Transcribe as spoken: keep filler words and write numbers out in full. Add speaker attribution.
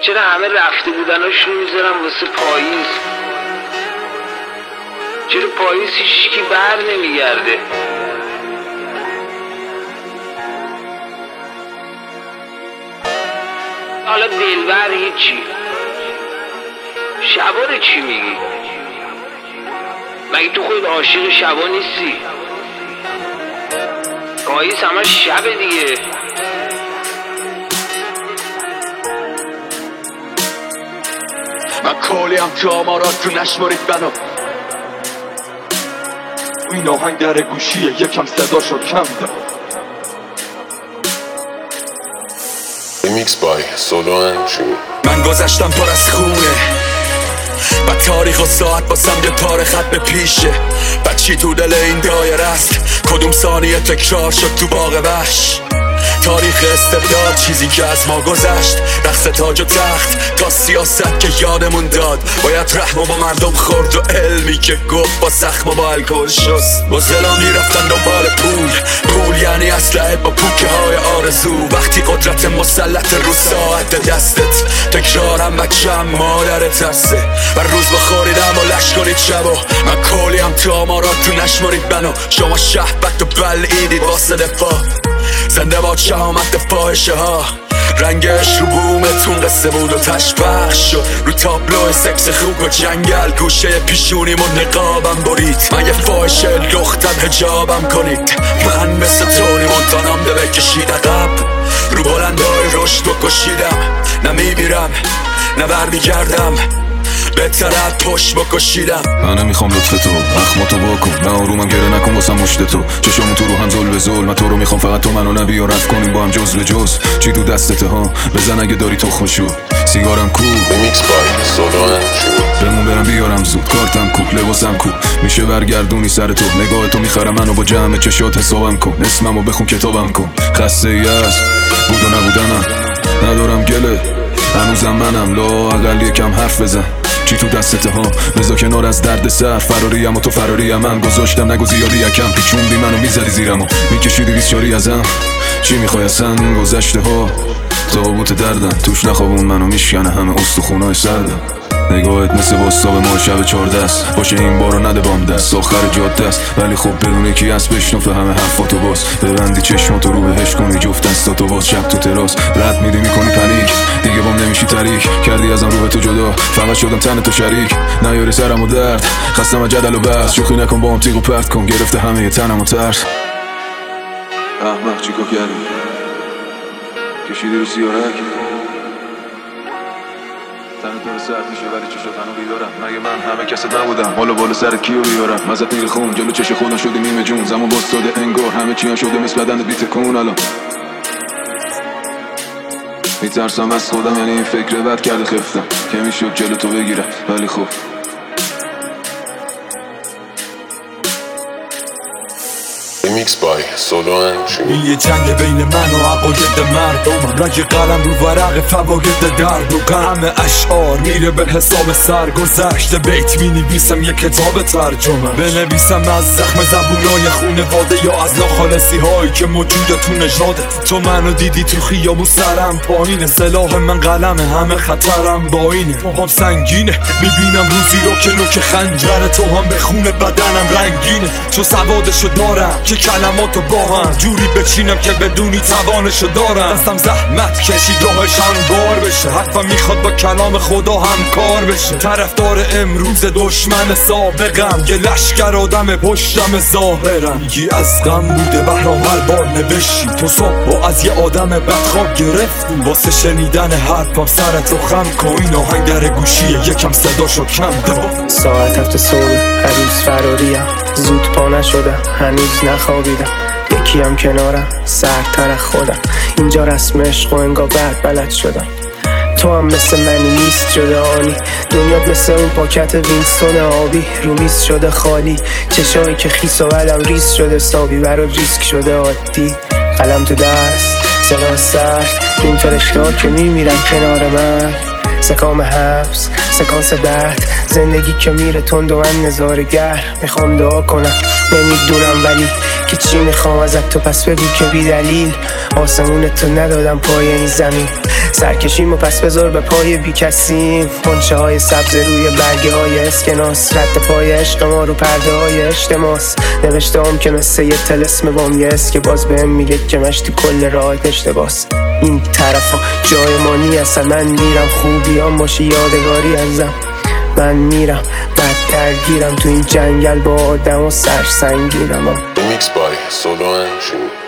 Speaker 1: چرا همه رفته بودناشون میذارم واسه پاییز؟ چرا پاییز هیچکی بر نمیگرده؟ حالا دلبر هیچی، شبا رو چی میگی؟ مگه تو خود عاشق شبا نیستی؟ پاییز همه شب دیگه.
Speaker 2: من کالیم که آمارات تو نشمارید بنا، این آهنگ در گوشیه یکم صداشو کم ده.
Speaker 3: Remix by Solo and
Speaker 2: من گذشتم پر از خونه و تاریخ و ساعت باسم یه پاره خط به پیشه. بعد چی تو دل این دایره است؟ کدوم ثانیه تکرار شد تو باغ وحش؟ تاریخ استبداد، چیزی که از ما گذشت، رقص تاج و تخت تا سیاست که یادمون داد. باید رحم و با مردم خورد و علمی که گفت با زخم و با الکل شست. بزدلا میرفتن دنبال پول، پول یعنی اسلحه با پوکه های آرزو. وقتی قدرت مسلط رو ساعت دستت، تکرارم بچم مادر ترسه و روز بخوریدم و لش کنید شبا. من کلیم تو آمارات تو نشمارید بنا، شما شهبت و بلعیدید واسه دفاع. زنده باد شهامت فاحشه ها، رنگش رو بومتون قصه بود و تشبخش شد. رو تابلو سکس خوب و جنگل گوشه پیشونیمون نقابم برید. من یه فاحشه لختم حجابم کنید. من مثل تونی مونتانام ده بکشید عقب، رو بلندای رشد و کشیدم. نمیمیرم نه برمیگردم، بهتره پشت بکشیدم.
Speaker 4: من نمیخوام لطف تو، اخماتو واکن، نه آرومم گره نکن واسم مشت تو. چشامو تو رو هم زل به زل، من تو رو میخوام فقط تو منو نبی و رفت کنیم با هم جز به جز. چی تو دستته ها بزن اگه داری تو خوشو. سیگارم کو
Speaker 3: Remix by Solo and
Speaker 4: بمون برم بیارم زود، کارتم کو لباسم کو. میشه برگردونی سر تو، نگاه تو میخرم منو با جمع چشات حسابم کن. اسممو بخون کتابم کن. خسته ای از بود و نبودنم، ندارم گله هنوزم منم. لا اقل یکم حرف بزن، چی تو دستته ها بذار کنار از درد سر. فراریم و تو فراریم، من گذاشتم نگو زیادی یکم. پیچوندی منو میزدی زیرمو، میکشیدی بیسچاری ازم. چی میخوای اصلا گذشته ها تابوت دردم، توش نخوابون منو میشکنه همه استخونای سردم. نگاهت مثل باستاب ما شب چارده است، باشه این بارو نده بام دست آخر جاده است. ولی خب بدون یکی از بشنفه همه حرفاتو باز. ببندی چشماتو رو بهش کنی جفت دستاتو باز. شب تو تراس رد میدی میکنی پنیک، دیگه بام نمیشی تاریک. کردی ازم روح تو جدا، فقط شدم تن تو شریک. نیاری سرم و درد، خستم از جدل و بحث. شوخی نکن با هم تیغ و پرت کن، گرفته همه تنم و ترس. احمق چیکار کردی؟ کشیدی رو سیارک تنه داره سردیشه ولی چشات هنو بیدارم. مگه من همه کست نبودم؟ حالا بالا سرت کیو بیارم؟ ازت میره خون جلو چش خودم شدی نیمه جون. زمان باستاده انگار همه چی هم شده مثل بدن بیت کن. الان میترسم از خودم، یعنی این فکر بد کرده خفتم که میشد جلو تو بگیرم. ولی خب
Speaker 3: Remix by Solo and
Speaker 2: این یه جنگ بین من و عقاید مردم. رنگ قلم رو ورق فواید درد و غم. اشعار میره به حساب سرگذشت، بیت مینویسم یه کتاب ترجمه. بنویسم از زخم زبونای خونواده یا از ناخالصی هایی که موجوده تو نژادت. تو منو دیدی تو خیابون سرم پایینه، سلاح من قلمه همه خطرم با اینه. تو هم سنگینه میبینم روزی رو که نوک خنجر تو هم به خون بدنم رنگینه. تو سوادشو دارم که کلماتو با هم جوری بچینم که بدونی توانشو دارم. دستم زحمت کشید راهش هموار بشه، حرفم میخواد با کلام خدا همکار بشه. طرفدار امروز دشمن سابقم، یه لشکر آدم پشتم ظاهرم. میگی از غم بوده بهرام هر بار نوشتی، تو صبح از یه آدم بدخواب گرفتی. واسه شنیدن حرفم سرت رو خم کن، این آهنگ در گوشیه یکم صداشو کم ده.
Speaker 5: ساعت هفت صبح هنوز فراریم، زود پا نشدم هنوز نخوابیدم. یکی هم کنارم سردتر از خودم، اینجا رسم عشق و انگار بعد بلد شدم. تو هم مثل منی نیست جدا عالی، دنیات مثل اون پاکت وینستون آبی. رو میز شده خالی، چشایی که خیس و علم ریز شده سابی. برات ریسک شده عادی، قلم تو دست صدا سرد. این فرشته که میمیرن کنار من، سکام حبس سکانس درد. زندگی که میره تند و من نظارگر. میخوام دعا کنم نمیدونم ولی که چی میخوام ازت، تو پس بگو که بی دلیل آسمون تو ندادم پای این زمین. سرکشیم و پس بذار به پای بی کسیم. منچه های سبز روی برگه های اسکناس، رد پای عشق ما رو پرده های اجتماس. نوشته هم که مثل یه تلسم بامیس که باز بهم میگه که مشتی کل راه اشتباس. این طرفا جای ما نیستن، من میرم خوبی هم باشی یادگاری ازم. من میرم بعد درگیرم تو این جنگل با آدم و سرسنگیرم.
Speaker 3: Remix by Solo and Jimmy.